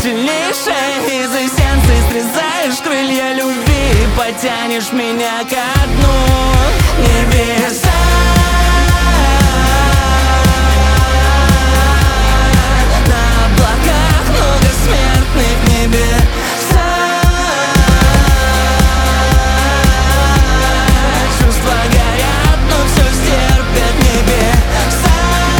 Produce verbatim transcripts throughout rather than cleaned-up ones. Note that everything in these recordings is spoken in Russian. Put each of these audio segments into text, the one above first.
сильнейшая из эссенций. Срезаешь крылья любви, потянешь меня ко дну небеса. На облаках много смертных небеса. Чувства горят, но все стерпят небеса.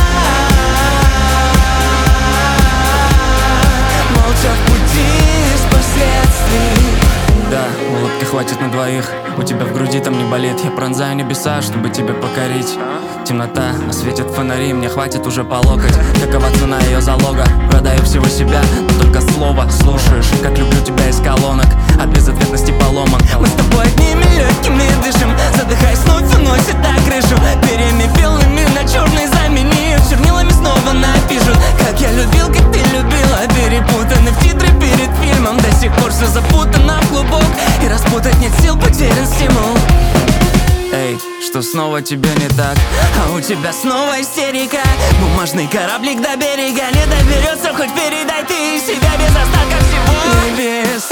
Молча в пути из последствий. Да, улыбки хватит на двоих. У тебя в груди там не болит. Я пронзаю небеса, чтобы тебя покорить. Темнота, осветит фонари. Мне хватит уже по локоть. Какова цена ее залога? Продаю всего себя, но только слово слушаешь. Как люблю тебя из колонок, от безответности поломок. Мы с тобой одними легкими дышим, задыхаясь, вновь уносит на крышу. Перьями белыми на черный заменив, чернилами снова напишут. Как я любил, как ты любила. Перепутаны в титры перед фильмом. До сих пор все запутано в клубок, и распутать нет сил, потерян стимул. Эй, что снова тебе не так? А у тебя снова истерика. Бумажный кораблик до берега не доберется, хоть передай ты себя без остатка всего. Небеса.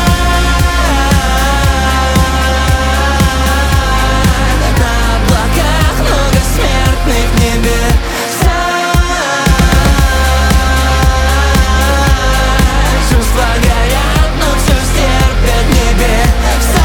На облаках много смертных небеса. Чувства горят, но все стерпят небеса.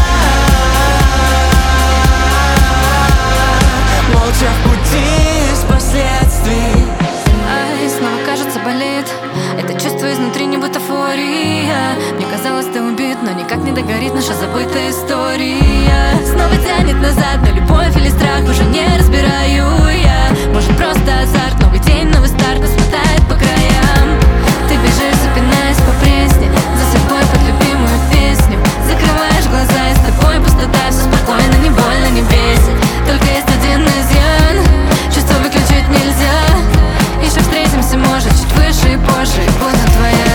Молча в пути из последствий. Ай, снова кажется болит. Это чувство изнутри не бутафория. Мне казалось, ты убит, но никак не догорит наша забытая история. Снова тянет назад, но любовь или страх уже не разбираю я. Может, просто азарт, новый день, новый старт нас мотает по краям. Ты бежишь, запинаясь по пресне, за собой под любимую песню. Закрываешь глаза, и с тобой пустота. Все спокойно, не больно, не бесит. Только есть один изъян, чувство выключить нельзя. Еще встретимся, может, чуть выше и позже, и буду твоя.